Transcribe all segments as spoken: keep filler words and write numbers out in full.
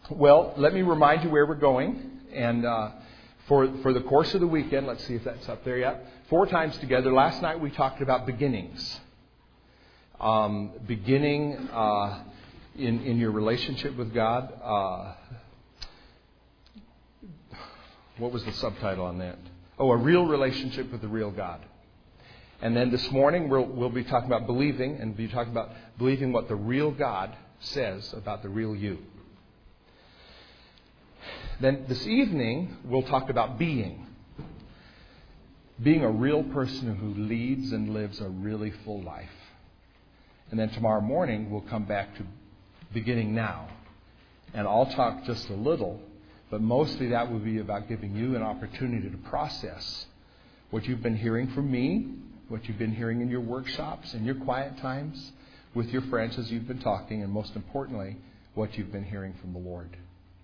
Well, let me remind you where we're going. And uh, for for the course of the weekend, let's see if that's up there yet. Four times together. Last night we talked about beginnings. Um, beginning uh, in in your relationship with God. Uh, what was the subtitle on that? Oh, a real relationship with the real God. And then this morning we'll, we'll be talking about believing, and be talking about believing what the real God says about the real you. Then this evening we'll talk about being. Being a real person who leads and lives a really full life. And then tomorrow morning we'll come back to beginning now. And I'll talk just a little, but mostly that will be about giving you an opportunity to process what you've been hearing from me, what you've been hearing in your workshops, in your quiet times, with your friends as you've been talking, and most importantly, what you've been hearing from the Lord.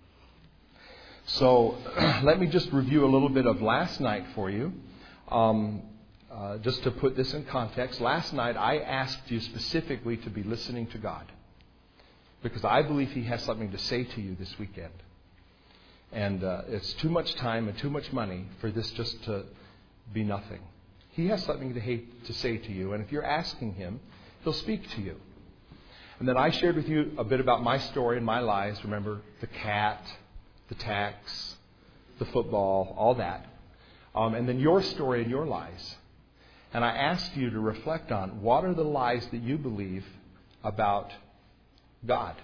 So let me just review a little bit of last night for you. Um, uh, just to put this in context, last night I asked you specifically to be listening to God, because I believe He has something to say to you this weekend. And uh, it's too much time and too much money for this just to be nothing. He has something to, hate, to say to you, and if you're asking Him, He'll speak to you. And then I shared with you a bit about my story and my lies. Remember, the cat, the tax, the football, all that. Um, and then your story and your lies. And I asked you to reflect on what are the lies that you believe about God.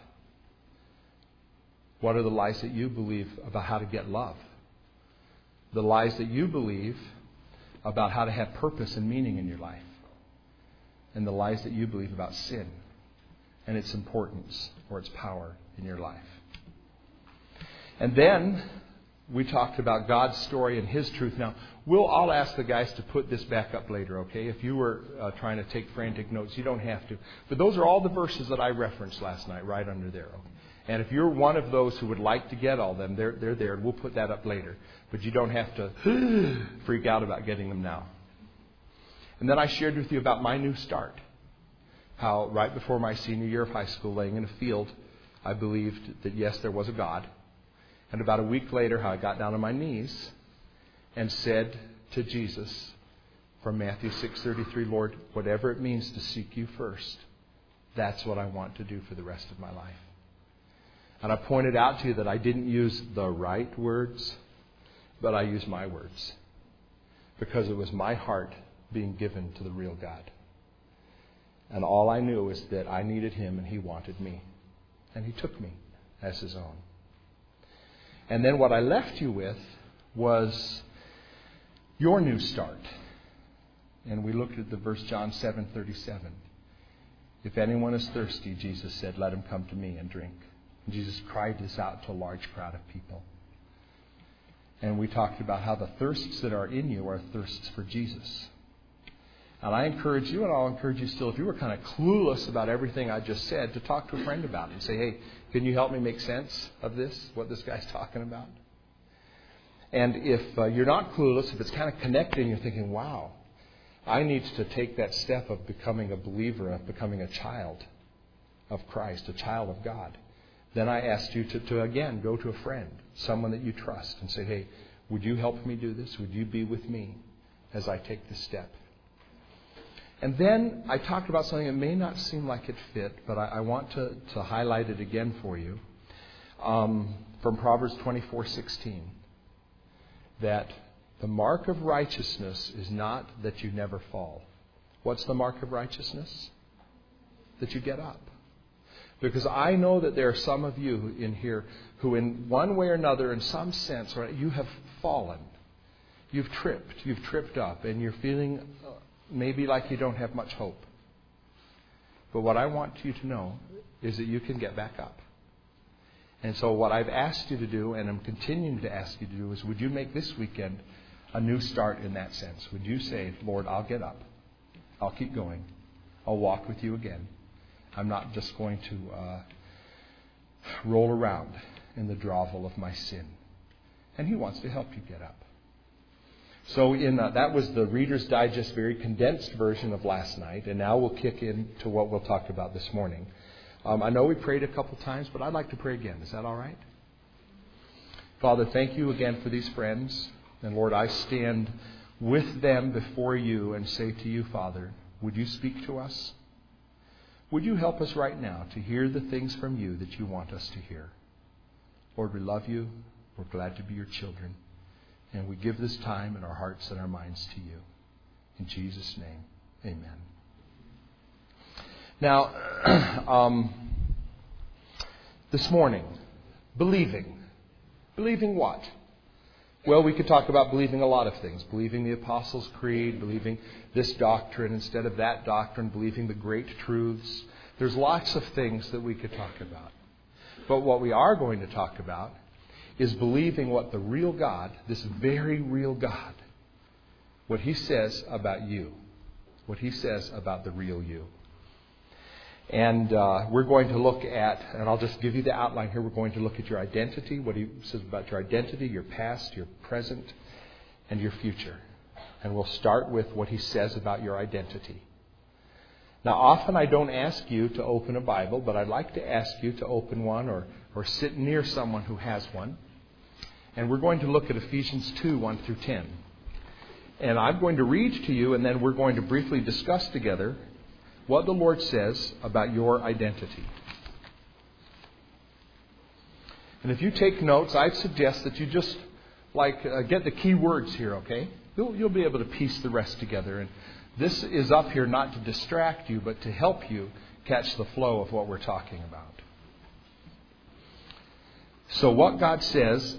What are the lies that you believe about how to get love? The lies that you believe about how to have purpose and meaning in your life. And the lies that you believe about sin and its importance or its power in your life. And then we talked about God's story and His truth. Now, we'll I'll ask the guys to put this back up later, okay? If you were uh, trying to take frantic notes, you don't have to. But those are all the verses that I referenced last night, right under there. Okay? And if you're one of those who would like to get all them, they're, they're there. We'll put that up later. But you don't have to freak out about getting them now. And then I shared with you about my new start. How right before my senior year of high school, laying in a field, I believed that yes, there was a God. And about a week later, how I got down on my knees and said to Jesus from Matthew six thirty-three, Lord, whatever it means to seek you first, that's what I want to do for the rest of my life. And I pointed out to you that I didn't use the right words, but I used my words. Because it was my heart being given to the real God. And all I knew is that I needed Him and He wanted me. And He took me as His own. And then what I left you with was your new start. And we looked at the verse John seven thirty-seven. If anyone is thirsty, Jesus said, let him come to me and drink. And Jesus cried this out to a large crowd of people. And we talked about how the thirsts that are in you are thirsts for Jesus. And I encourage you, and I'll encourage you still, if you were kind of clueless about everything I just said, to talk to a friend about it and say, hey, can you help me make sense of this, what this guy's talking about? And if uh, you're not clueless, if it's kind of connecting, you're thinking, wow, I need to take that step of becoming a believer, of becoming a child of Christ, a child of God. Then I asked you to, to, again, go to a friend, someone that you trust, and say, hey, would you help me do this? Would you be with me as I take this step? And then I talked about something that may not seem like it fit, but I, I want to, to highlight it again for you. Um, from Proverbs twenty-four sixteen. That the mark of righteousness is not that you never fall. What's the mark of righteousness? That you get up. Because I know that there are some of you in here who in one way or another, in some sense, right, you have fallen. You've tripped. You've tripped up. And you're feeling maybe like you don't have much hope. But what I want you to know is that you can get back up. And so what I've asked you to do, and I'm continuing to ask you to do, is would you make this weekend a new start in that sense? Would you say, Lord, I'll get up. I'll keep going. I'll walk with you again. I'm not just going to uh, roll around in the grovel of my sin. And He wants to help you get up. So in uh, that was the Reader's Digest, very condensed version of last night. And now we'll kick into what we'll talk about this morning. Um, I know we prayed a couple times, but I'd like to pray again. Is that all right? Father, thank you again for these friends. And Lord, I stand with them before you and say to you, Father, would you speak to us? Would you help us right now to hear the things from you that you want us to hear? Lord, we love you. We're glad to be your children. And we give this time and our hearts and our minds to you. In Jesus' name, amen. Now, um, this morning, believing. Believing what? Well, we could talk about believing a lot of things. Believing the Apostles' Creed, believing this doctrine instead of that doctrine, believing the great truths. There's lots of things that we could talk about. But what we are going to talk about is believing what the real God, this very real God, what He says about you. What He says about the real you. And uh, we're going to look at, and I'll just give you the outline here, we're going to look at your identity, what He says about your identity, your past, your present, and your future. And we'll start with what He says about your identity. Now, often I don't ask you to open a Bible, but I'd like to ask you to open one or, or sit near someone who has one. And we're going to look at Ephesians two, one through ten. And I'm going to read to you, and then we're going to briefly discuss together what the Lord says about your identity. And if you take notes, I'd suggest that you just like uh, get the key words here, okay? You'll, you'll be able to piece the rest together. And this is up here not to distract you, but to help you catch the flow of what we're talking about. So what God says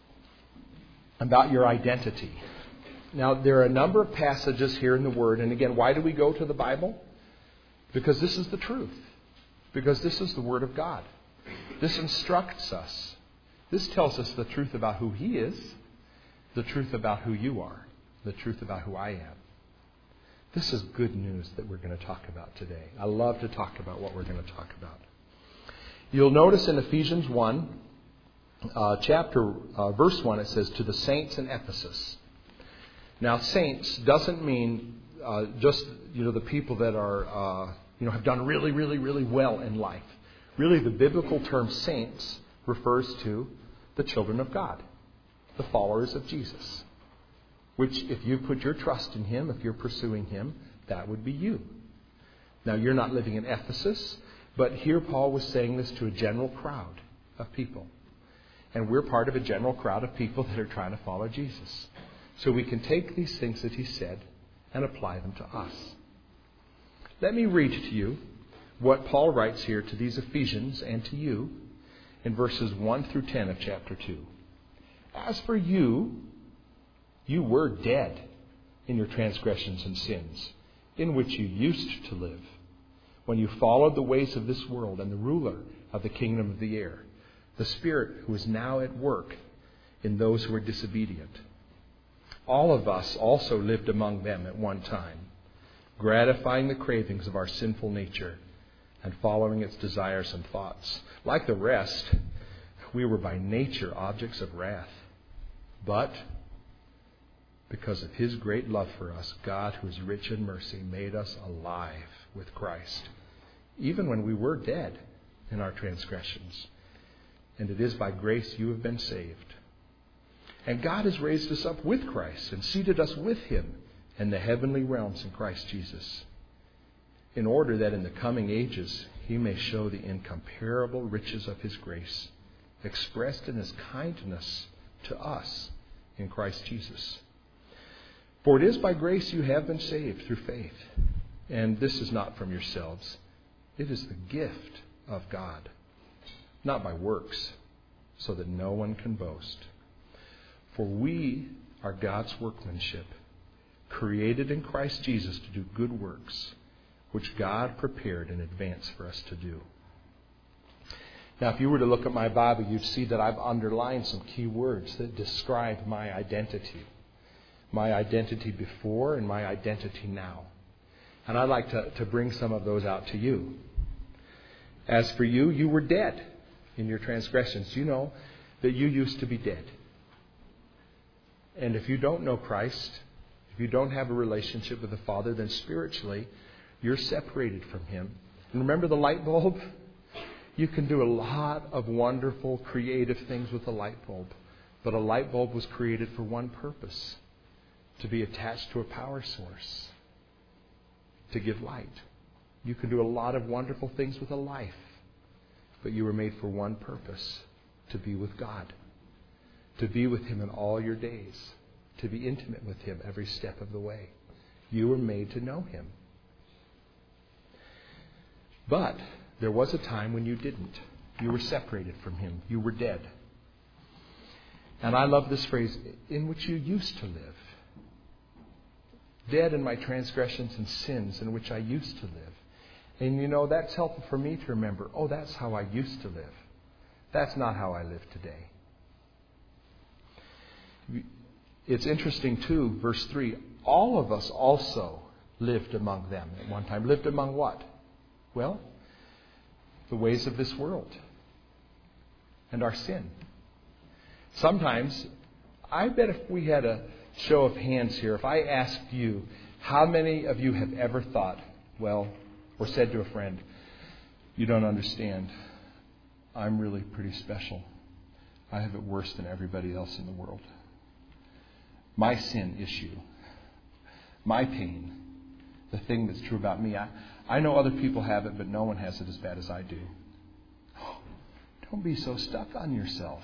about your identity. Now, there are a number of passages here in the Word. And again, why do we go to the Bible? Because this is the truth. Because this is the Word of God. This instructs us. This tells us the truth about who He is, the truth about who you are, the truth about who I am. This is good news that we're going to talk about today. I love to talk about what we're going to talk about. You'll notice in Ephesians one, uh, chapter, uh, verse one, it says, to the saints in Ephesus. Now, saints doesn't mean uh, just, you know, the people that are, uh, you know, have done really, really, really well in life. Really, the biblical term saints refers to the children of God, the followers of Jesus. Which, if you put your trust in Him, if you're pursuing Him, that would be you. Now, you're not living in Ephesus, but here Paul was saying this to a general crowd of people. And we're part of a general crowd of people that are trying to follow Jesus. So we can take these things that He said and apply them to us. Let me read to you what Paul writes here to these Ephesians and to you in verses one through ten of chapter two. As for you, you were dead in your transgressions and sins, in which you used to live, when you followed the ways of this world and the ruler of the kingdom of the air, the Spirit who is now at work in those who are disobedient. All of us also lived among them at one time, gratifying the cravings of our sinful nature and following its desires and thoughts. Like the rest, we were by nature objects of wrath. But because of His great love for us, God, who is rich in mercy, made us alive with Christ, even when we were dead in our transgressions. And it is by grace you have been saved. And God has raised us up with Christ and seated us with Him in the heavenly realms in Christ Jesus, in order that in the coming ages He may show the incomparable riches of His grace, expressed in His kindness to us in Christ Jesus. For it is by grace you have been saved through faith. And this is not from yourselves. It is the gift of God, not by works, so that no one can boast. For we are God's workmanship, created in Christ Jesus to do good works, which God prepared in advance for us to do. Now, if you were to look at my Bible, you'd see that I've underlined some key words that describe my identity. My identity before and my identity now. And I'd like to, to bring some of those out to you. As for you, you were dead in your transgressions. You know that you used to be dead. And if you don't know Christ, if you don't have a relationship with the Father, then spiritually, you're separated from Him. And remember the light bulb? You can do a lot of wonderful, creative things with the light bulb. But a light bulb was created for one purpose: to be attached to a power source, to give light. You can do a lot of wonderful things with a life, but you were made for one purpose: to be with God, to be with Him in all your days, to be intimate with Him every step of the way. You were made to know Him. But there was a time when you didn't. You were separated from Him. You were dead. And I love this phrase, in which you used to live. Dead in my transgressions and sins in which I used to live. And you know, that's helpful for me to remember, oh, that's how I used to live. That's not how I live today. It's interesting too, verse three, all of us also lived among them at one time. Lived among what? Well, the ways of this world and our sin. Sometimes, I bet if we had a show of hands here, if I asked you, how many of you have ever thought, well, or said to a friend, you don't understand, I'm really pretty special. I have it worse than everybody else in the world. My sin issue, my pain, the thing that's true about me, I, I know other people have it, but no one has it as bad as I do. Oh, don't be so stuck on yourself.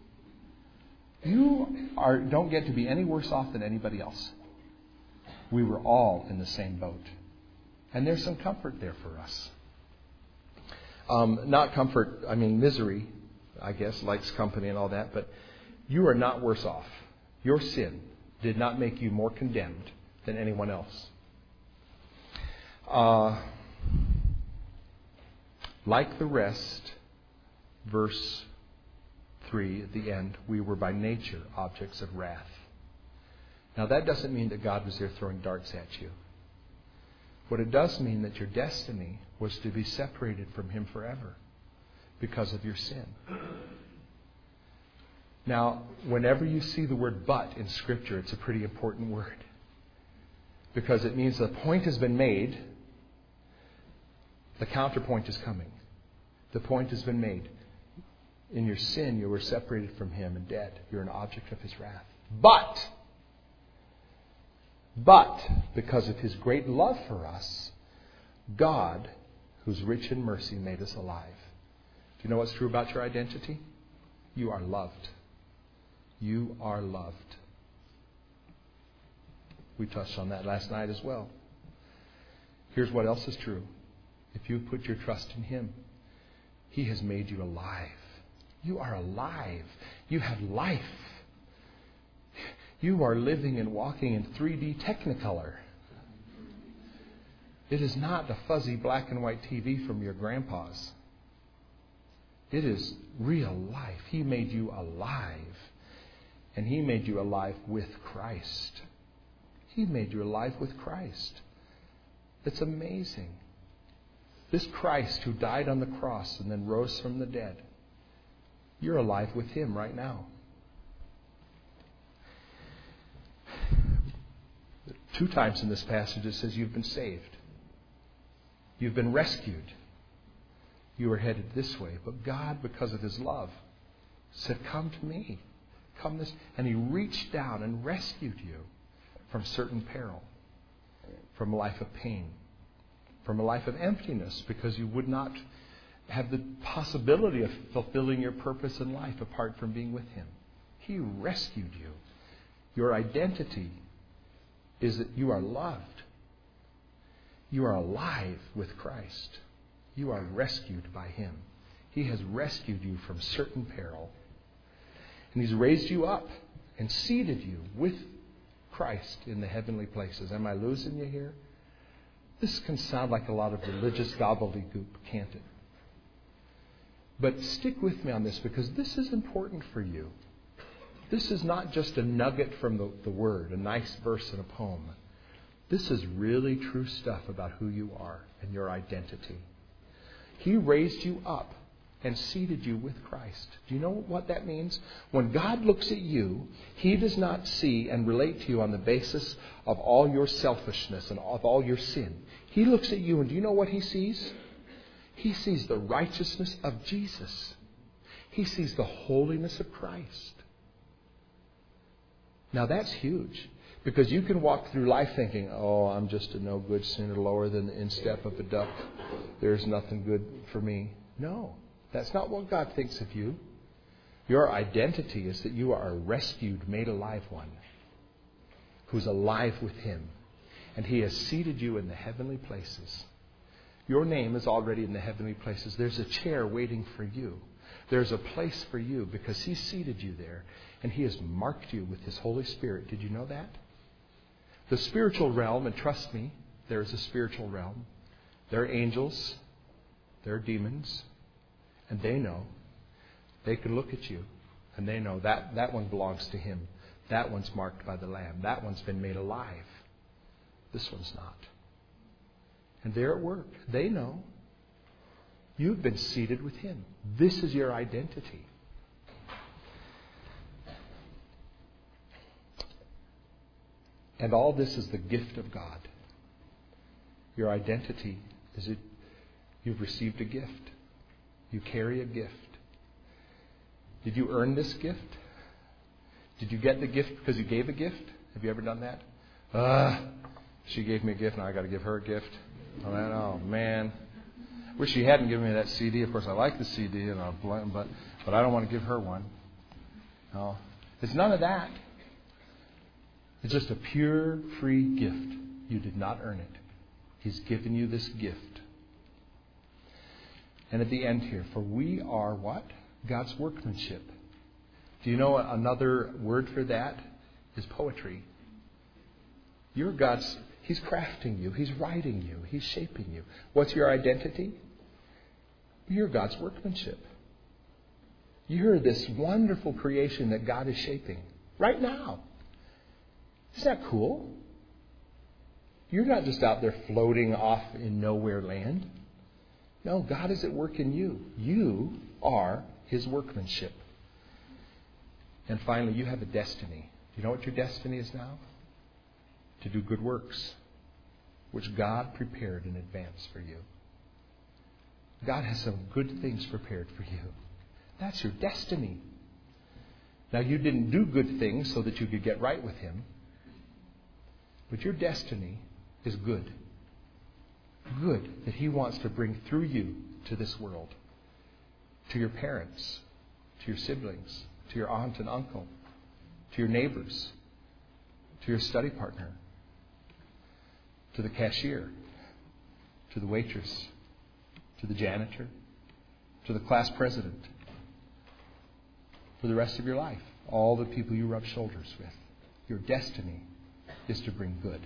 You are don't get to be any worse off than anybody else. We were all in the same boat. And there's some comfort there for us. Um, not comfort, I mean misery, I guess, likes company and all that, but you are not worse off. Your sin did not make you more condemned than anyone else. Uh, like the rest, verse three at the end, we were by nature objects of wrath. Now that doesn't mean that God was there throwing darts at you. What it does mean that your destiny was to be separated from Him forever because of your sin. Now, whenever you see the word but in Scripture, it's a pretty important word. Because it means the point has been made, the counterpoint is coming. The point has been made. In your sin, you were separated from Him and dead. You're an object of His wrath. But, but, because of His great love for us, God, who's rich in mercy, made us alive. Do you know what's true about your identity? You are loved. You are loved. We touched on that last night as well. Here's what else is true. If you put your trust in Him, He has made you alive. You are alive. You have life. You are living and walking in three D Technicolor. It is not the fuzzy black and white T V from your grandpa's. It is real life. He made you alive. And He made you alive with Christ. He made you alive with Christ. It's amazing. This Christ who died on the cross and then rose from the dead, you're alive with Him right now. Two times in this passage it says you've been saved. You've been rescued. You were headed this way. But God, because of His love, said, come to me. Come this. And He reached down and rescued you from certain peril, from a life of pain, from a life of emptiness, because you would not have the possibility of fulfilling your purpose in life apart from being with Him. He rescued you. Your identity is that you are loved. You are alive with Christ. You are rescued by Him. He has rescued you from certain peril. And He's raised you up and seated you with Christ in the heavenly places. Am I losing you here? This can sound like a lot of religious gobbledygook, can't it? But stick with me on this, because this is important for you. This is not just a nugget from the, the Word, a nice verse in a poem. This is really true stuff about who you are and your identity. He raised you up and seated you with Christ. Do you know what that means? When God looks at you, He does not see and relate to you on the basis of all your selfishness and of all your sin. He looks at you, and do you know what He sees? He sees the righteousness of Jesus. He sees the holiness of Christ. Now that's huge. Because you can walk through life thinking, oh, I'm just a no good sinner, lower than the instep of a duck. There's nothing good for me. No, that's not what God thinks of you. Your identity is that you are a rescued, made alive one who's alive with Him. And He has seated you in the heavenly places. Your name is already in the heavenly places. There's a chair waiting for you. There's a place for you because He seated you there. And He has marked you with His Holy Spirit. Did you know that? The spiritual realm, and trust me, there is a spiritual realm. There are angels. There are demons. And they know. They can look at you. And they know that that one belongs to Him. That one's marked by the Lamb. That one's been made alive. This one's not. And they're at work. They know. You've been seated with Him. This is your identity. And all this is the gift of God. Your identity is it you've received a gift. You carry a gift. Did you earn this gift? Did you get the gift because you gave a gift? Have you ever done that? Ah, she gave me a gift, now I got to give her a gift. Oh man, oh man. Wish she hadn't given me that C D. Of course, I like the C D, and I'll blame, but but I don't want to give her one. No, it's none of that. It's just a pure, free gift. You did not earn it. He's given you this gift. And at the end here, for we are what? God's workmanship. Do you know another word for that is poetry? You're God's, He's crafting you. He's writing you. He's shaping you. What's your identity? You're God's workmanship. You're this wonderful creation that God is shaping right now. Isn't that cool? You're not just out there floating off in nowhere land. No, God is at work in you. You are His workmanship. And finally, you have a destiny. Do you know what your destiny is now? To do good works, which God prepared in advance for you. God has some good things prepared for you. That's your destiny. Now, you didn't do good things so that you could get right with Him. But your destiny is good. Good that He wants to bring through you to this world. To your parents, to your siblings, to your aunt and uncle, to your neighbors, to your study partner, to the cashier, to the waitress, to the janitor, to the class president, for the rest of your life. All the people you rub shoulders with. Your destiny is to bring good.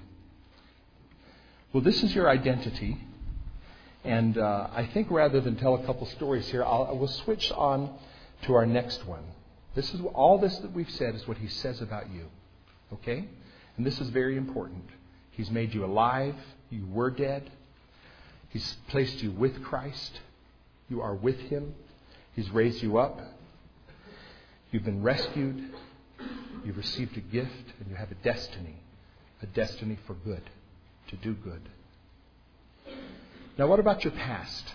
Well, this is your identity. And uh, I think rather than tell a couple stories here, I'll, I will switch on to our next one. This is all this that we've said is what He says about you. Okay? And this is very important. He's made you alive. You were dead. He's placed you with Christ. You are with Him. He's raised you up. You've been rescued. You've received a gift. And you have a destiny. A destiny for good. To do good. Now, what about your past?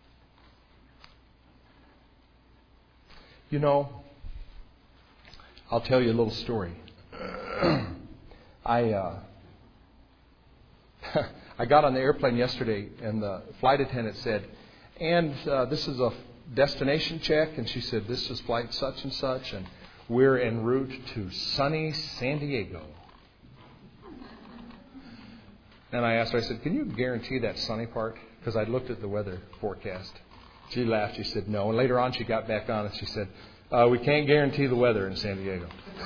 You know, I'll tell you a little story. I uh, I got on the airplane yesterday, and the flight attendant said, and uh, this is a destination check, and she said, this is flight such and such, and we're en route to sunny San Diego. And I asked her, I said, can you guarantee that sunny part? Because I'd looked at the weather forecast. She laughed. She said, no. And later on, she got back on and she said, uh, we can't guarantee the weather in San Diego.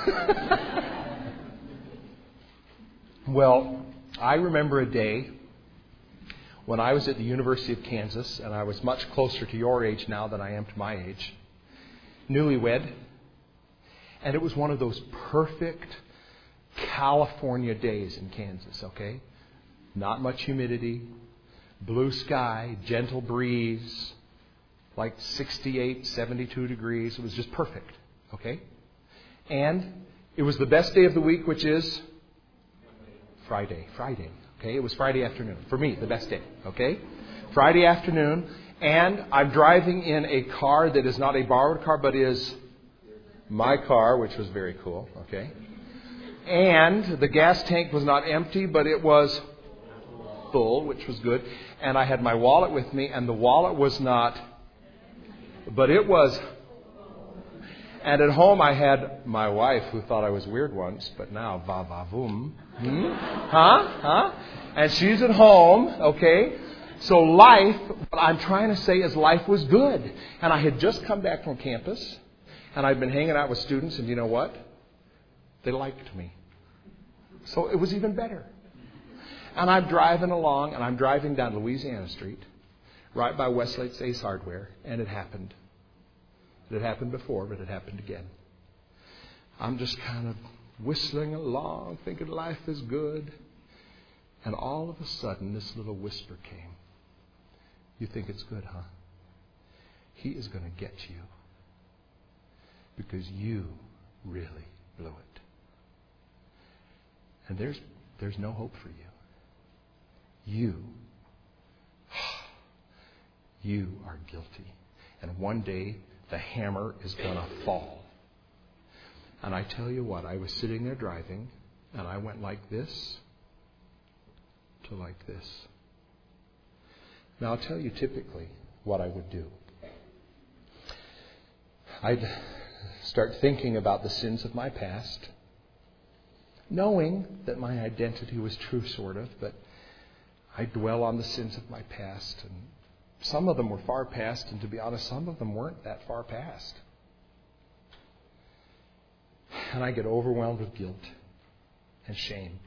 Well, I remember a day when I was at the University of Kansas, and I was much closer to your age now than I am to my age, newlywed. And it was one of those perfect California days in Kansas, okay? Not much humidity, blue sky, gentle breeze, like sixty-eight, seventy-two degrees. It was just perfect, okay? And it was the best day of the week, which is Friday. Friday, okay? It was Friday afternoon. For me, the best day, okay? Friday afternoon, and I'm driving in a car that is not a borrowed car, but is my car, which was very cool, okay? And the gas tank was not empty, but it was full, which was good. And I had my wallet with me, and the wallet was not, but it was. And at home I had my wife, who thought I was weird once, but now, va va voom. Hmm? Huh? Huh? And she's at home, okay? So life, what I'm trying to say is life was good. And I had just come back from campus, and I'd been hanging out with students, and you know what? They liked me. So it was even better. And I'm driving along, and I'm driving down Louisiana Street, right by Westlake's Ace Hardware, and it happened. It had happened before, but it happened again. I'm just kind of whistling along, thinking life is good. And all of a sudden, this little whisper came. You think it's good, huh? He is going to get you. Because you really blew it. And there's there's no hope for you. You, you are guilty. And one day, the hammer is going to fall. And I tell you what, I was sitting there driving, and I went like this to like this. Now, I'll tell you typically what I would do. I'd start thinking about the sins of my past, knowing that my identity was true, sort of, but I'd dwell on the sins of my past, and some of them were far past, and to be honest, some of them weren't that far past. And I get overwhelmed with guilt and shame.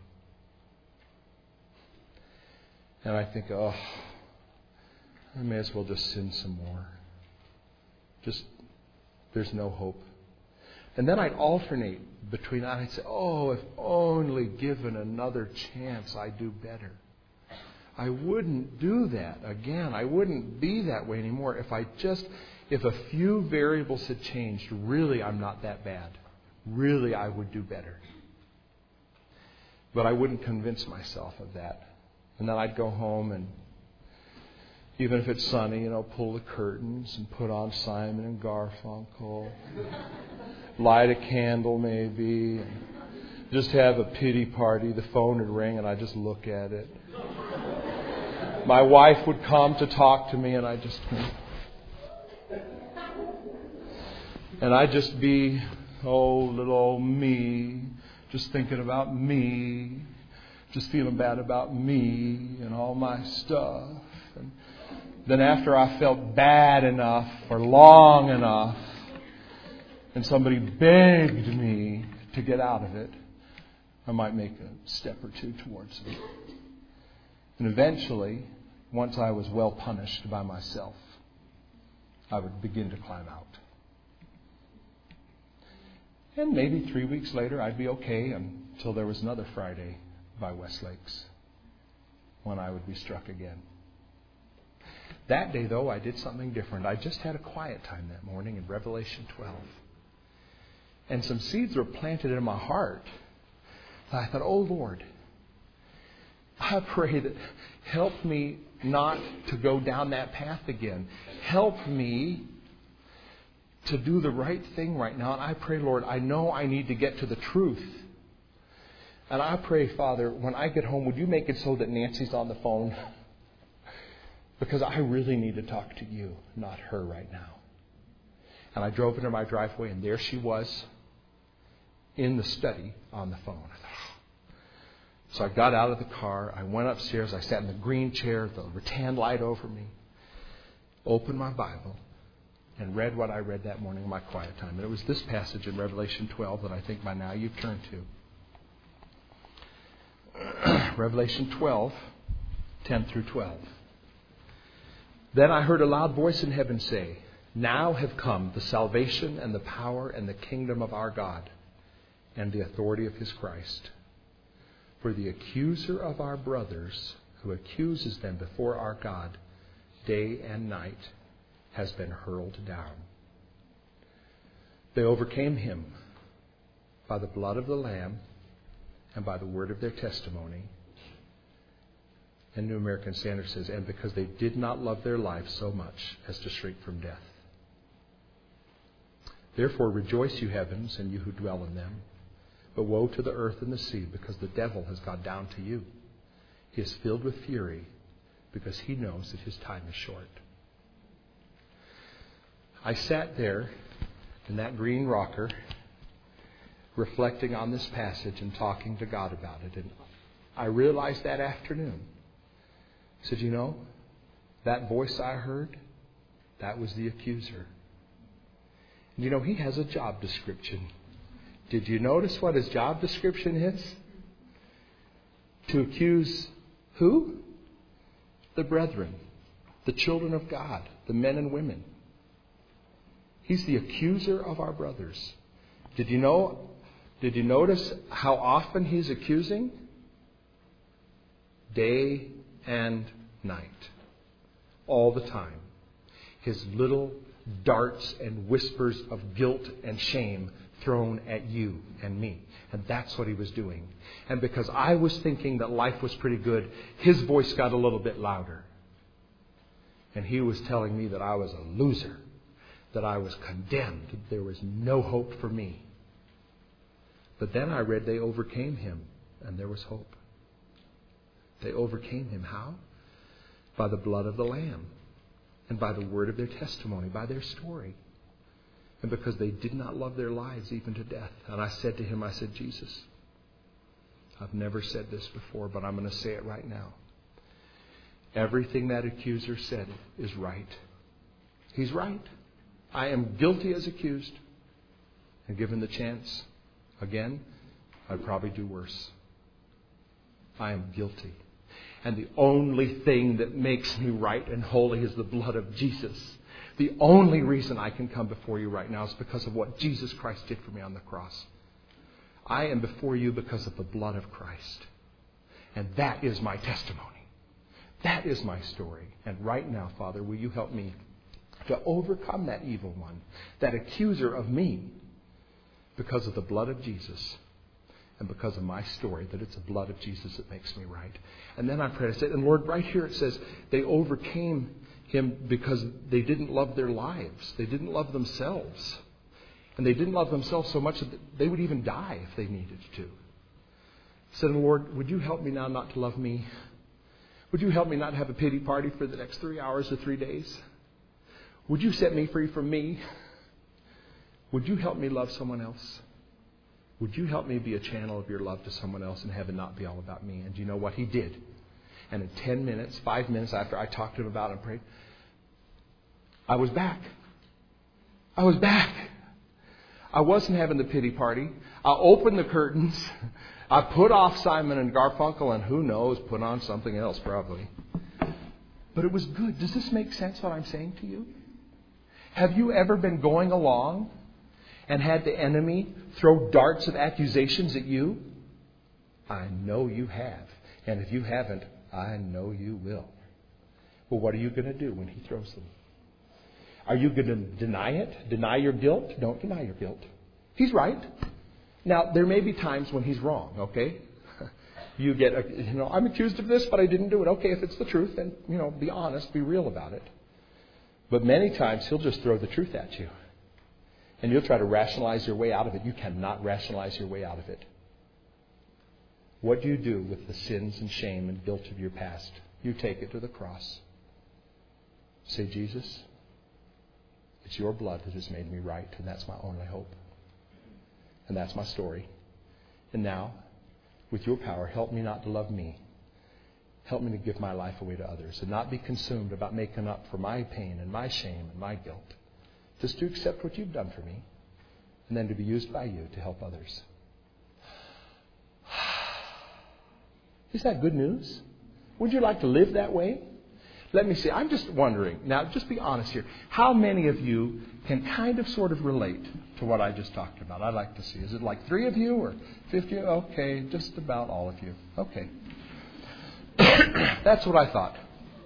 And I think, oh, I may as well just sin some more. Just, there's no hope. And then I'd alternate between that. I'd say, oh, if only given another chance, I'd do better. I wouldn't do that again. I wouldn't be that way anymore if I just, if a few variables had changed. Really, I'm not that bad. Really, I would do better. But I wouldn't convince myself of that. And then I'd go home and, even if it's sunny, you know, pull the curtains and put on Simon and Garfunkel. Light a candle maybe. And just have a pity party. The phone would ring and I'd just look at it. My wife would come to talk to me, and I'd just... And I'd just be, oh, little old me, just thinking about me, just feeling bad about me and all my stuff. And then after I felt bad enough or long enough, and somebody begged me to get out of it, I might make a step or two towards it. And eventually, once I was well punished by myself, I would begin to climb out. And maybe three weeks later, I'd be okay until there was another Friday by Westlakes when I would be struck again. That day, though, I did something different. I just had a quiet time that morning in Revelation twelve. And some seeds were planted in my heart. I thought, oh, Lord, I pray that help me not to go down that path again. Help me to do the right thing right now. And I pray, Lord, I know I need to get to the truth. And I pray, Father, when I get home, would you make it so that Nancy's on the phone? Because I really need to talk to you, not her right now. And I drove into my driveway, and there she was in the study on the phone. I thought, oh. So I got out of the car. I went upstairs. I sat in the green chair, the rattan light over me, opened my Bible, and read what I read that morning in my quiet time. And it was this passage in Revelation twelve that I think by now you've turned to. Revelation twelve, ten through twelve. Then I heard a loud voice in heaven say, now have come the salvation and the power and the kingdom of our God and the authority of His Christ. For the accuser of our brothers, who accuses them before our God day and night, has been hurled down. They overcame him by the blood of the Lamb and by the word of their testimony. And New American Standard says, and because they did not love their life so much as to shrink from death. Therefore rejoice, you heavens, and you who dwell in them. But woe to the earth and the sea, because the devil has gone down to you. He is filled with fury because he knows that his time is short. I sat there in that green rocker reflecting on this passage and talking to God about it. And I realized that afternoon, I said, you know, that voice I heard, that was the accuser. And you know, he has a job description. Did you notice what his job description is? To accuse who? The brethren, the children of God, the men and women. He's the accuser of our brothers. Did you know? Did you notice how often he's accusing? Day and night. All the time. His little darts and whispers of guilt and shame thrown at you and me. And that's what he was doing. And because I was thinking that life was pretty good, his voice got a little bit louder. And he was telling me that I was a loser, that I was condemned, that there was no hope for me. But then I read they overcame him, and there was hope. They overcame him. How? By the blood of the Lamb, and by the word of their testimony, by their story. And because they did not love their lives even to death. And I said to him, I said, Jesus, I've never said this before, but I'm going to say it right now. Everything that accuser said is right. He's right. I am guilty as accused. And given the chance, again, I'd probably do worse. I am guilty. And the only thing that makes me right and holy is the blood of Jesus. The only reason I can come before you right now is because of what Jesus Christ did for me on the cross. I am before you because of the blood of Christ. And that is my testimony. That is my story. And right now, Father, will you help me to overcome that evil one, that accuser of me, because of the blood of Jesus and because of my story, that it's the blood of Jesus that makes me right. And then I prayed, I said, and Lord, right here it says they overcame him because they didn't love their lives. They didn't love themselves. And they didn't love themselves so much that they would even die if they needed to. I said, Lord, would you help me now not to love me? Would you help me not have a pity party for the next three hours or three days? Would you set me free from me? Would you help me love someone else? Would you help me be a channel of your love to someone else and have it not be all about me? And do you know what? He did. And in ten minutes, five minutes after I talked to him about it and prayed, I was back. I was back. I wasn't having the pity party. I opened the curtains. I put off Simon and Garfunkel and who knows, put on something else probably. But it was good. Does this make sense what I'm saying to you? Have you ever been going along and had the enemy throw darts of accusations at you? I know you have. And if you haven't, I know you will. Well, what are you going to do when he throws them? Are you going to deny it? Deny your guilt? Don't deny your guilt. He's right. Now, there may be times when he's wrong, okay? You get, a, you know, I'm accused of this, but I didn't do it. Okay, if it's the truth, then, you know, be honest, be real about it. But many times he'll just throw the truth at you. And you'll try to rationalize your way out of it. You cannot rationalize your way out of it. What do you do with the sins and shame and guilt of your past? You take it to the cross. Say, Jesus, it's your blood that has made me right, and that's my only hope. And that's my story. And now, with your power, help me not to love me. Help me to give my life away to others and not be consumed about making up for my pain and my shame and my guilt. Just to accept what you've done for me and then to be used by you to help others. Is that good news? Would you like to live that way? Let me see. I'm just wondering. Now, just be honest here. How many of you can kind of sort of relate to what I just talked about? I'd like to see. Is it like three of you or fifty? Okay, just about all of you. Okay. That's what I thought.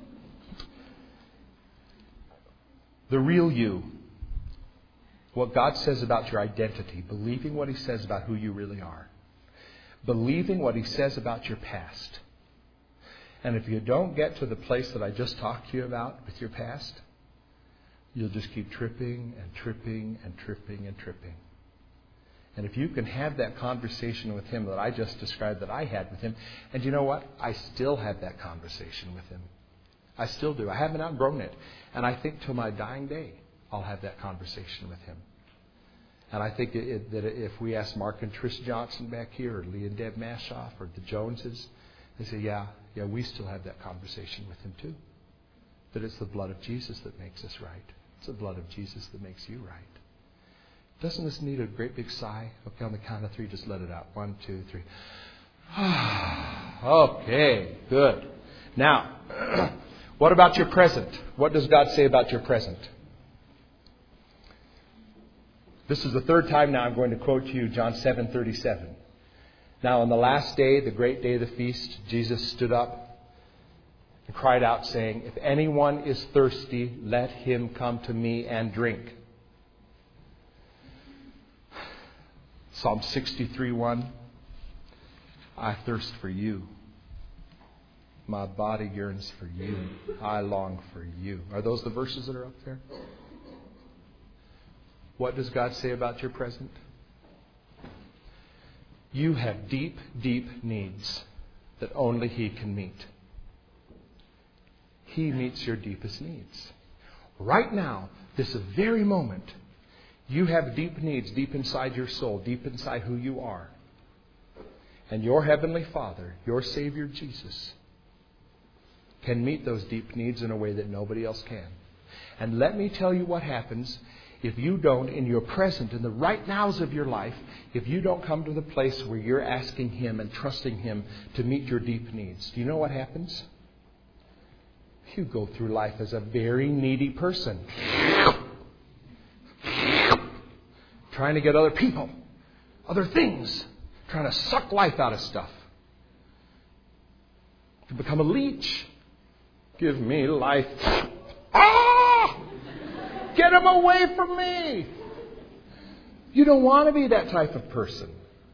The real you. What God says about your identity. Believing what He says about who you really are. Believing what He says about your past. And if you don't get to the place that I just talked to you about with your past, you'll just keep tripping and tripping and tripping and tripping. And if you can have that conversation with Him that I just described that I had with Him, and you know what? I still have that conversation with Him. I still do. I haven't outgrown it. And I think till my dying day, I'll have that conversation with Him. And I think it, it, that if we ask Mark and Trish Johnson back here, or Lee and Deb Mashoff, or the Joneses, they say, yeah, yeah, we still have that conversation with Him too. That it's the blood of Jesus that makes us right. It's the blood of Jesus that makes you right. Doesn't this need a great big sigh? Okay, on the count of three, just let it out. One, two, three. Okay, good. Now, what about your present? What does God say about your present? This is the third time now I'm going to quote to you John seven thirty-seven. Now, on the last day, the great day of the feast, Jesus stood up and cried out, saying, "If anyone is thirsty, let him come to me and drink." Psalm sixty-three one. I thirst for you. My body yearns for you. I long for you. Are those the verses that are up there? What does God say about your present? You have deep, deep needs that only He can meet. He meets your deepest needs. Right now, this very moment, you have deep needs deep inside your soul, deep inside who you are. And your Heavenly Father, your Savior Jesus, can meet those deep needs in a way that nobody else can. And let me tell you what happens if you don't, in your present, in the right nows of your life, if you don't come to the place where you're asking Him and trusting Him to meet your deep needs. Do you know what happens? You go through life as a very needy person. Trying to get other people, other things, trying to suck life out of stuff. To become a leech. Give me life. Ah! Get him away from me. You don't want to be that type of person.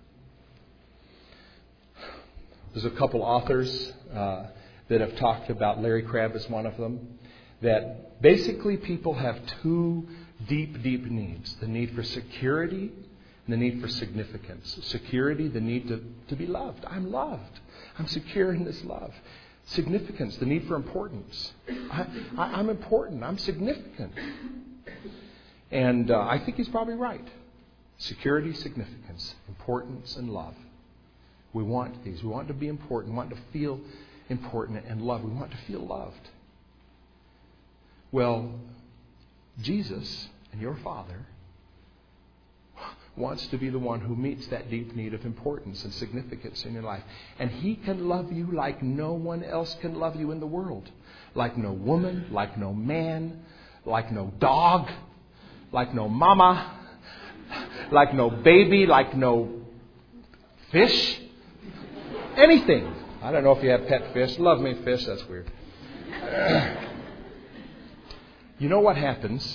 There's a couple authors uh, that have talked about, Larry Crabb is one of them, that basically people have two deep, deep needs. The need for security and the need for significance. Security, the need to, to be loved. I'm loved. I'm secure in this love. Significance, the need for importance. I, I, I'm important. I'm significant. And uh, I think he's probably right. Security, significance, importance, and love. We want these. We want to be important. We want to feel important and loved. We want to feel loved. Well, Jesus and your Father wants to be the one who meets that deep need of importance and significance in your life. And He can love you like no one else can love you in the world. Like no woman, like no man, like no dog, like no mama, like no baby, like no fish, anything. I don't know if you have pet fish. Love me fish, that's weird. You know what happens?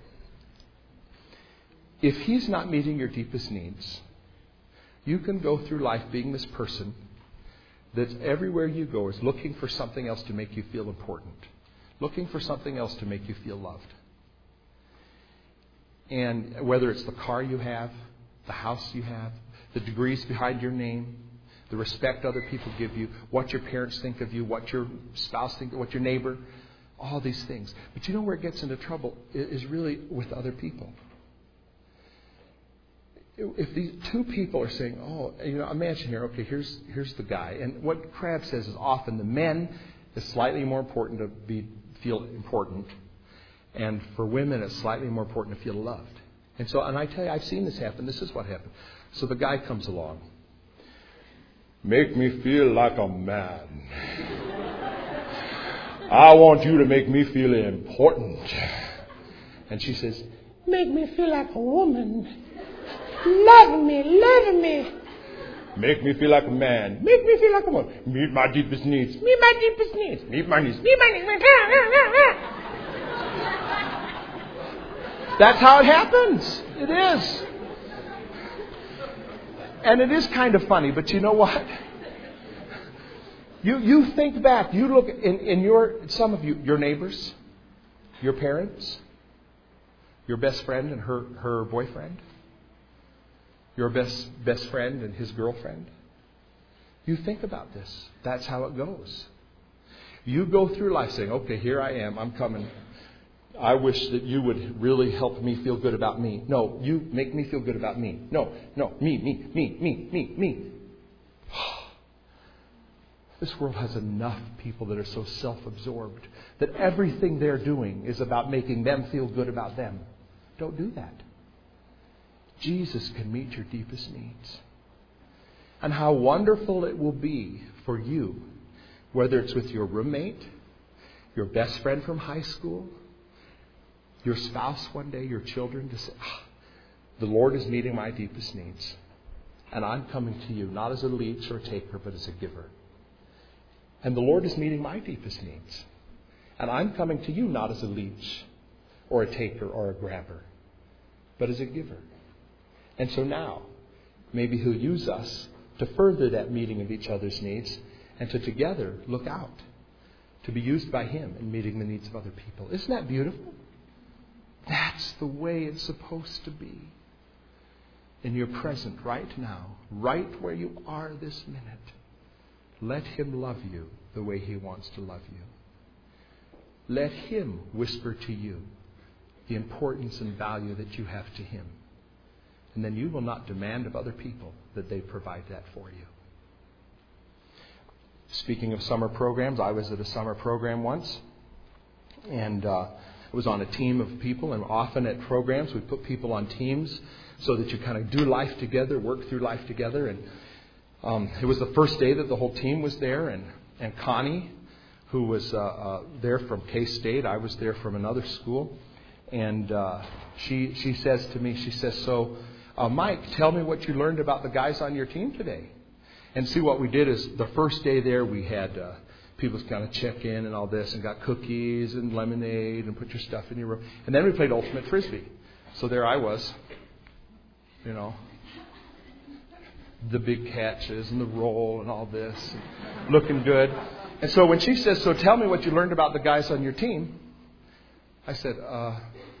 If He's not meeting your deepest needs, you can go through life being this person that everywhere you go is looking for something else to make you feel important. Looking for something else to make you feel loved. And whether it's the car you have, the house you have, the degrees behind your name, the respect other people give you, what your parents think of you, what your spouse thinks, what your neighbor, all these things. But you know where it gets into trouble is really with other people. If these two people are saying, oh, you know, imagine here, okay, here's here's the guy. And what Crabb says is often the men is slightly more important to be feel important. And for women, it's slightly more important to feel loved. And so, and I tell you, I've seen this happen. This is what happened. So the guy comes along. Make me feel like a man. I want you to make me feel important. And she says, make me feel like a woman. Love me, love me. Make me feel like a man. Make me feel like a woman. Meet my deepest needs. Meet my deepest needs. Meet my needs. Meet my needs. That's how it happens. It is. And it is kind of funny, but you know what? You you think back, you look in, in your, some of you, your neighbors, your parents, your best friend and her, her boyfriend, your best, best friend and his girlfriend. You think about this. That's how it goes. You go through life saying, okay, here I am. I'm coming. I wish that you would really help me feel good about me. No, you make me feel good about me. No, no, me, me, me, me, me, me. This world has enough people that are so self-absorbed that everything they're doing is about making them feel good about them. Don't do that. Jesus can meet your deepest needs. And how wonderful it will be for you, whether it's with your roommate, your best friend from high school, your spouse one day, your children, to say, ah, the Lord is meeting my deepest needs. And I'm coming to you, not as a leech or a taker, but as a giver. And the Lord is meeting my deepest needs. And I'm coming to you not as a leech or a taker or a grabber, but as a giver. And so now, maybe He'll use us to further that meeting of each other's needs and to together look out to be used by Him in meeting the needs of other people. Isn't that beautiful? That's the way it's supposed to be. In your present right now, right where you are this minute, let Him love you the way He wants to love you. Let Him whisper to you the importance and value that you have to Him. And then you will not demand of other people that they provide that for you. Speaking of summer programs, I was at a summer program once. And uh, I was on a team of people. And often at programs, we put people on teams so that you kind of do life together, work through life together. And um, it was the first day that the whole team was there. And, and Connie, who was uh, uh, there from K-State, I was there from another school. And uh, she she says to me, she says, so... Uh, Mike, tell me what you learned about the guys on your team today. And see, what we did is the first day there, we had uh, people kind of check in and all this and got cookies and lemonade and put your stuff in your room. And then we played Ultimate Frisbee. So there I was, you know, the big catches and the roll and all this, and looking good. And so when she says, so tell me what you learned about the guys on your team, I said, uh...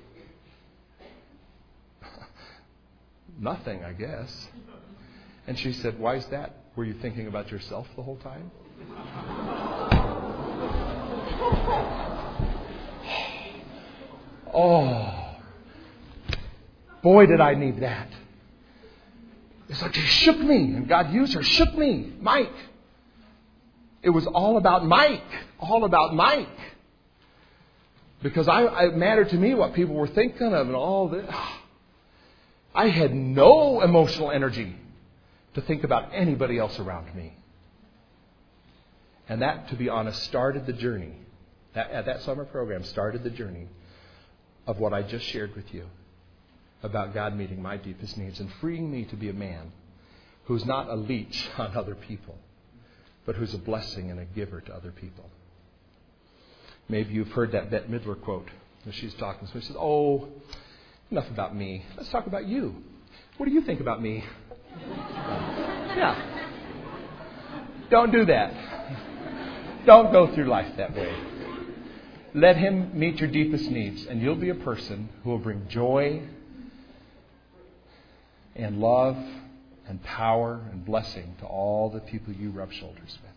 nothing, I guess. And she said, why is that? Were you thinking about yourself the whole time? Oh, boy, did I need that. It's like she shook me, and God used her, shook me, Mike. It was all about Mike, all about Mike. Because I, it mattered to me what people were thinking of and all this. I had no emotional energy to think about anybody else around me. And that, to be honest, started the journey. That, at that summer program, started the journey of what I just shared with you about God meeting my deepest needs and freeing me to be a man who's not a leech on other people, but who's a blessing and a giver to other people. Maybe you've heard that Bette Midler quote when she's talking. So she says, oh, enough about me. Let's talk about you. What do you think about me? Yeah. Don't do that. Don't go through life that way. Let Him meet your deepest needs, and you'll be a person who will bring joy and love and power and blessing to all the people you rub shoulders with.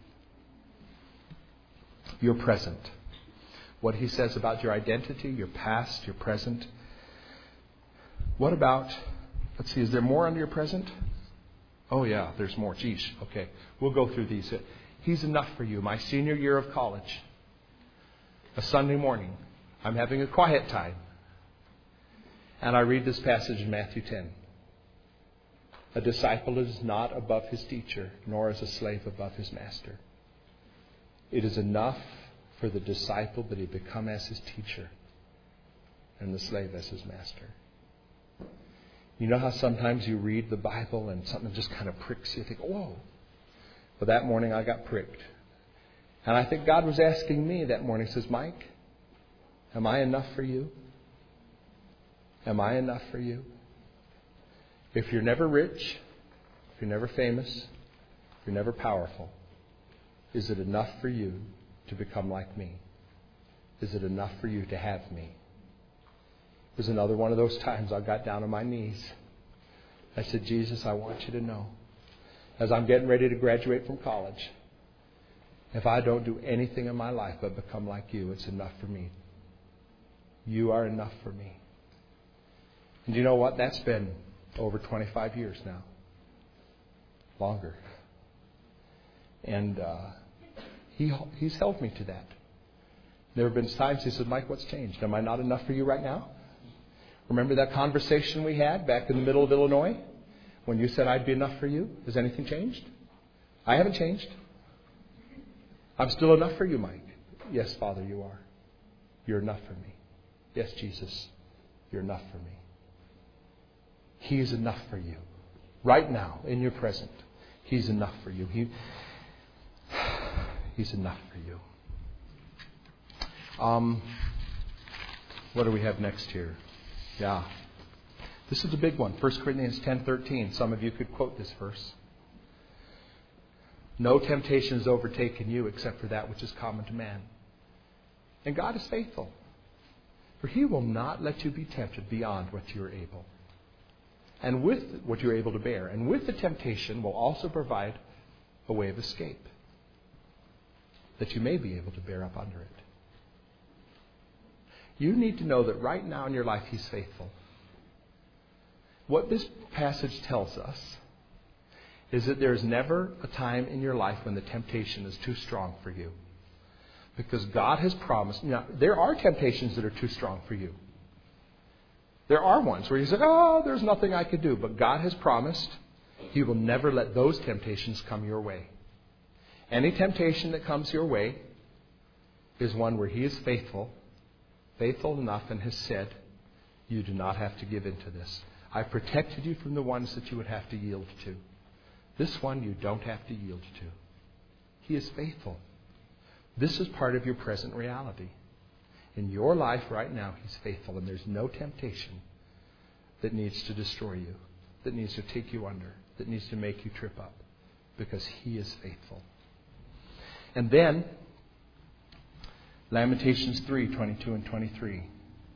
Your present. What He says about your identity, your past, your present. What about, let's see, is there more under your present? Oh, yeah, there's more. Geez, okay. We'll go through these. He's enough for you. My senior year of college, a Sunday morning, I'm having a quiet time. And I read this passage in Matthew ten. A disciple is not above his teacher, nor is a slave above his master. It is enough for the disciple that he become as his teacher and the slave as his master. You know how sometimes you read the Bible and something just kind of pricks you? You think, whoa. But that morning I got pricked. And I think God was asking me that morning, says, Mike, am I enough for you? Am I enough for you? If you're never rich, if you're never famous, if you're never powerful, is it enough for you to become like me? Is it enough for you to have me? It was another one of those times I got down on my knees I said, Jesus, I want you to know, as I'm getting ready to graduate from college, if I don't do anything in my life but become like you, it's enough for me. You are enough for me. And you know what? That's been over twenty-five years now. Longer. And uh, he he's held me to that. There have been times he said, Mike, what's changed? Am I not enough for you right now? Remember that conversation we had back in the middle of Illinois when you said I'd be enough for you? Has anything changed? I haven't changed. I'm still enough for you, Mike. Yes, Father, you are. You're enough for me. Yes, Jesus, you're enough for me. He is enough for you. Right now, in your present, He's enough for you. He, he's enough for you. Um, what do we have next here? Yeah. This is a big one. First Corinthians ten thirteen. Some of you could quote this verse. No temptation has overtaken you except for that which is common to man. And God is faithful. For He will not let you be tempted beyond what you are able. And with what you're able to bear. And with the temptation will also provide a way of escape. That you may be able to bear up under it. You need to know that right now in your life He's faithful. What this passage tells us is that there is never a time in your life when the temptation is too strong for you. Because God has promised. Now, there are temptations that are too strong for you. There are ones where you say, oh, there's nothing I could do. But God has promised He will never let those temptations come your way. Any temptation that comes your way is one where He is faithful, faithful enough, and has said, you do not have to give in to this. I protected you from the ones that you would have to yield to. This one you don't have to yield to. He is faithful. This is part of your present reality. In your life right now, He's faithful, and there's no temptation that needs to destroy you, that needs to take you under, that needs to make you trip up, because He is faithful. And then, Lamentations three, twenty-two and twenty-three.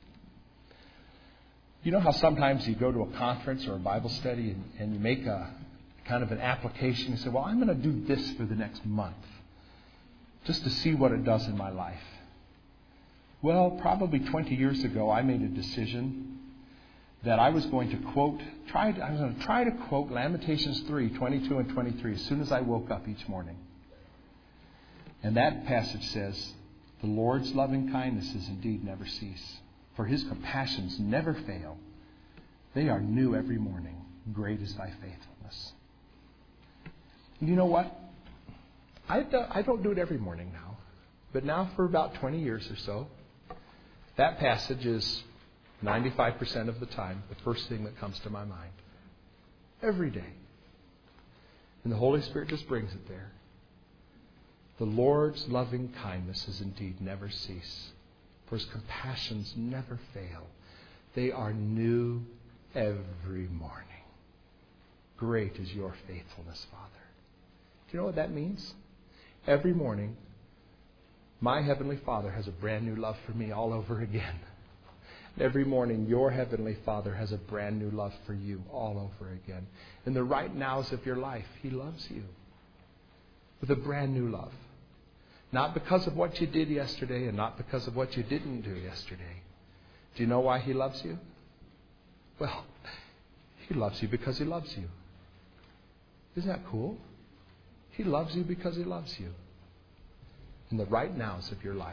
You know how sometimes you go to a conference or a Bible study and, and you make a kind of an application. You say, well, I'm going to do this for the next month, just to see what it does in my life. Well, probably twenty years ago, I made a decision that I was going to quote, try to, I was going to try to quote Lamentations three, twenty-two and twenty-three as soon as I woke up each morning. And that passage says, the Lord's loving kindnesses indeed never cease, for His compassions never fail. They are new every morning. Great is thy faithfulness. And you know what? I don't, I don't do it every morning now. But now for about twenty years or so, that passage is ninety-five percent of the time the first thing that comes to my mind. Every day. And the Holy Spirit just brings it there. The Lord's loving kindnesses indeed never cease, for His compassions never fail. They are new every morning. Great is your faithfulness, Father. Do you know what that means? Every morning, my Heavenly Father has a brand new love for me all over again. Every morning, your Heavenly Father has a brand new love for you all over again. In the right nows of your life, He loves you with a brand new love. Not because of what you did yesterday and not because of what you didn't do yesterday. Do you know why He loves you? Well, He loves you because He loves you. Isn't that cool? He loves you because He loves you. In the right nows of your life.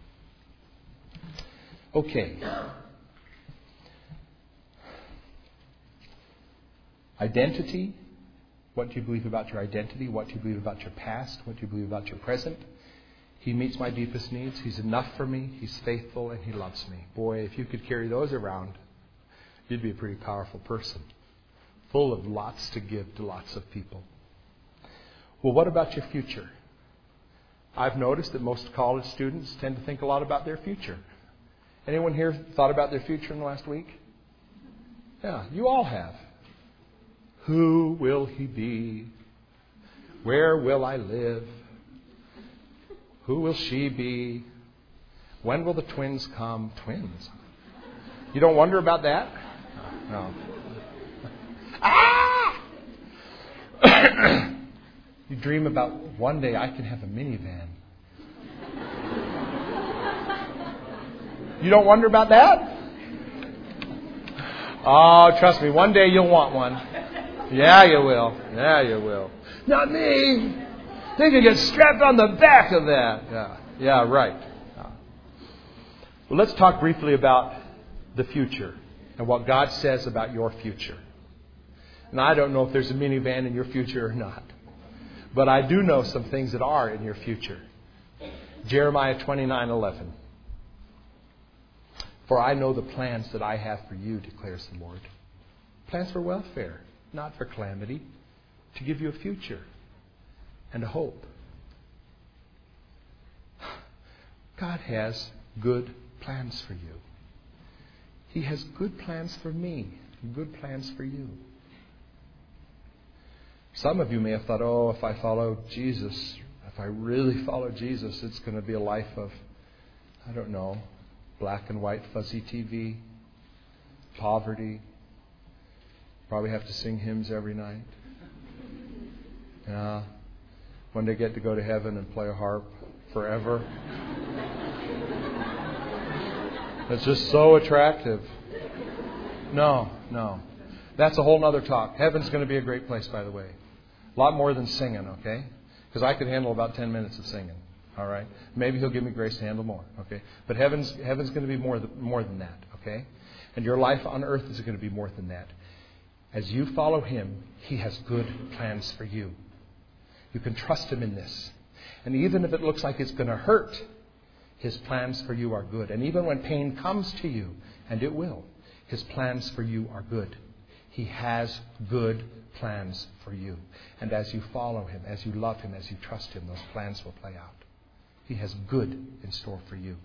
Okay. Identity. What do you believe about your identity? What do you believe about your past? What do you believe about your present? He meets my deepest needs. He's enough for me. He's faithful and He loves me. Boy, if you could carry those around, you'd be a pretty powerful person. Full of lots to give to lots of people. Well, what about your future? I've noticed that most college students tend to think a lot about their future. Anyone here thought about their future in the last week? Yeah, you all have. Who will he be? Where will I live? Who will she be? When will the twins come? Twins? You don't wonder about that? No. Ah! You dream about one day I can have a minivan. You don't wonder about that? Oh, trust me, one day you'll want one. Yeah, you will. Yeah, you will. Not me. They can get strapped on the back of that. Yeah, yeah, right. Well, let's talk briefly about the future and what God says about your future. And I don't know if there's a minivan in your future or not. But I do know some things that are in your future. Jeremiah twenty-nine eleven. For I know the plans that I have for you, declares the Lord. Plans for welfare, not for calamity, to give you a future and a hope. God has good plans for you. He has good plans for me, and good plans for you. Some of you may have thought, oh, if I follow Jesus, if I really follow Jesus, it's going to be a life of, I don't know, black and white fuzzy T V, poverty, probably have to sing hymns every night. Yeah. One day get to go to heaven and play a harp forever. It's just so attractive. No, no. That's a whole other talk. Heaven's going to be a great place, by the way. A lot more than singing, okay? Because I could handle about ten minutes of singing. All right? Maybe He'll give me grace to handle more, okay? But heaven's heaven's going to be more than, more than that, okay? And your life on earth is going to be more than that. As you follow Him, He has good plans for you. You can trust Him in this. And even if it looks like it's going to hurt, His plans for you are good. And even when pain comes to you, and it will, His plans for you are good. He has good plans for you. And as you follow Him, as you love Him, as you trust Him, those plans will play out. He has good in store for you.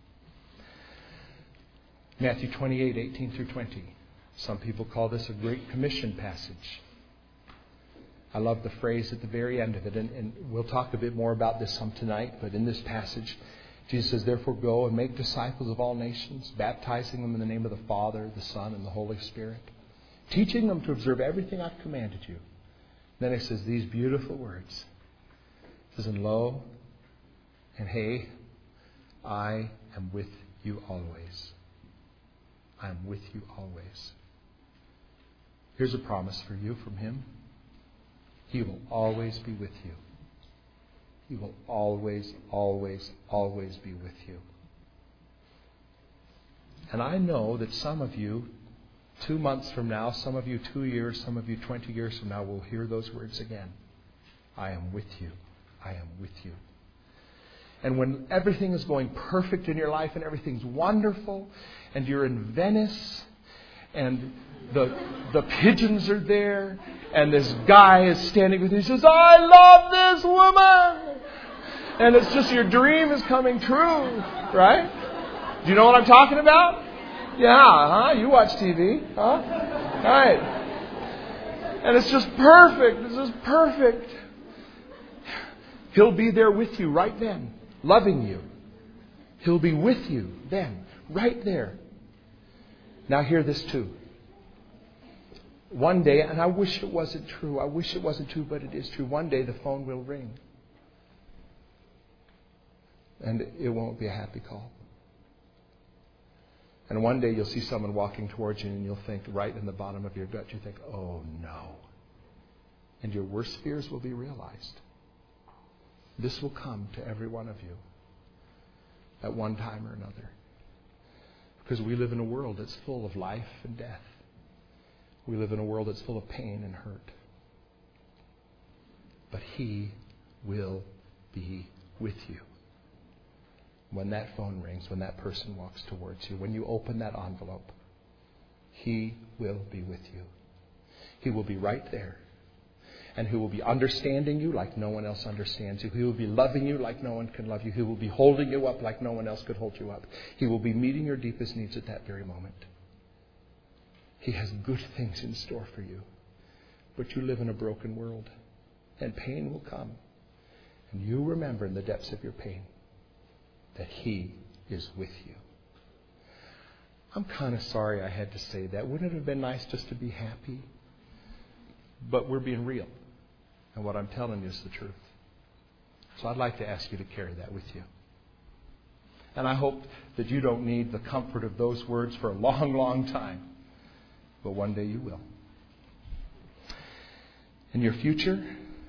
Matthew twenty-eight, eighteen through twenty. Some people call this a Great Commission passage. I love the phrase at the very end of it. And, and we'll talk a bit more about this some tonight. But in this passage, Jesus says, therefore go and make disciples of all nations, baptizing them in the name of the Father, the Son, and the Holy Spirit, teaching them to observe everything I've commanded you. Then it says these beautiful words. It says, and lo, and hey, I am with you always. I am with you always. Here's a promise for you from Him. He will always be with you. He will always, always, always be with you. And I know that some of you, two months from now, some of you two years, some of you twenty years from now, will hear those words again. I am with you. I am with you. And when everything is going perfect in your life and everything's wonderful, and you're in Venice, and the the pigeons are there, and this guy is standing with you, he says, I love this woman! And it's just your dream is coming true, right? Do you know what I'm talking about? Yeah, huh? You watch T V, huh? Right. And it's just perfect. It's just perfect. He'll be there with you right then, loving you. He'll be with you then, right there. Now hear this too. One day, and I wish it wasn't true, I wish it wasn't true, but it is true. One day the phone will ring. And it won't be a happy call. And one day you'll see someone walking towards you and you'll think right in the bottom of your gut, you think, oh no. And your worst fears will be realized. This will come to every one of you at one time or another. Because we live in a world that's full of life and death. We live in a world that's full of pain and hurt. But He will be with you. When that phone rings, when that person walks towards you, when you open that envelope, He will be with you. He will be right there. And He will be understanding you like no one else understands you. He will be loving you like no one can love you. He will be holding you up like no one else could hold you up. He will be meeting your deepest needs at that very moment. He has good things in store for you. But you live in a broken world. And pain will come. And you remember in the depths of your pain that He is with you. I'm kind of sorry I had to say that. Wouldn't it have been nice just to be happy? but we're being real. And what I'm telling you is the truth. So I'd like to ask you to carry that with you. And I hope that you don't need the comfort of those words for a long, long time. But one day you will. In your future,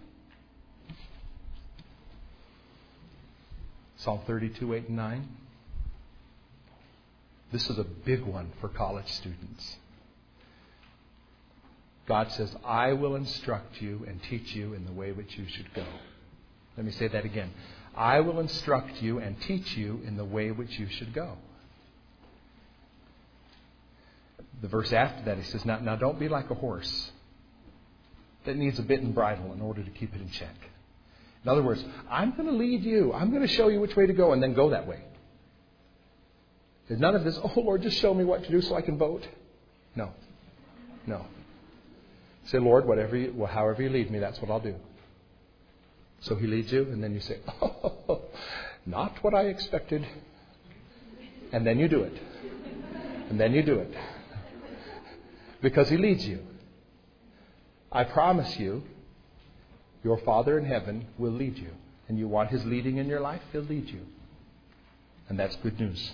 Psalm thirty-two, eight and nine. This is a big one for college students. God says, I will instruct you and teach you in the way which you should go. Let me say that again. I will instruct you and teach you in the way which you should go. The verse after that, he says, now, now don't be like a horse that needs a bit and bridle in order to keep it in check. In other words, I'm going to lead you. I'm going to show you which way to go, and then go that way. There's none of this, oh, Lord, just show me what to do so I can vote. No. No. Say, Lord, whatever you, well, however you lead me, that's what I'll do. So he leads you, and then you say, oh, not what I expected. And then you do it. And then you do it. Because he leads you. I promise you, your Father in heaven will lead you. And you want his leading in your life, he'll lead you. And that's good news.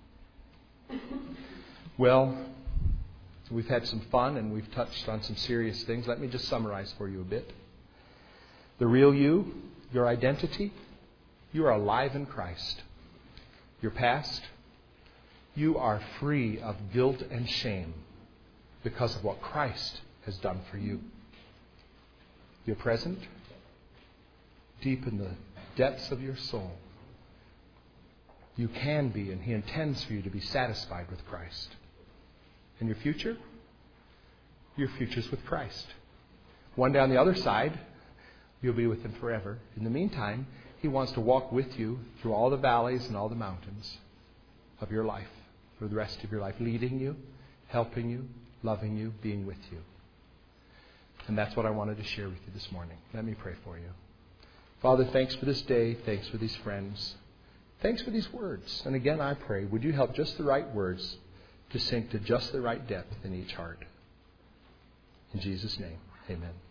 Well, we've had some fun and we've touched on some serious things. Let me just summarize for you a bit. The real you, your identity, you are alive in Christ. Your past, you are free of guilt and shame because of what Christ has done for you. Your present, deep in the depths of your soul, you can be, and he intends for you to be satisfied with Christ. And your future? Your future's with Christ. One day on the other side, you'll be with him forever. In the meantime, he wants to walk with you through all the valleys and all the mountains of your life, for the rest of your life, leading you, helping you, loving you, being with you. And that's what I wanted to share with you this morning. Let me pray for you. Father, thanks for this day. Thanks for these friends. Thanks for these words. And again, I pray, would you help just the right words to sink to just the right depth in each heart. In Jesus' name, amen.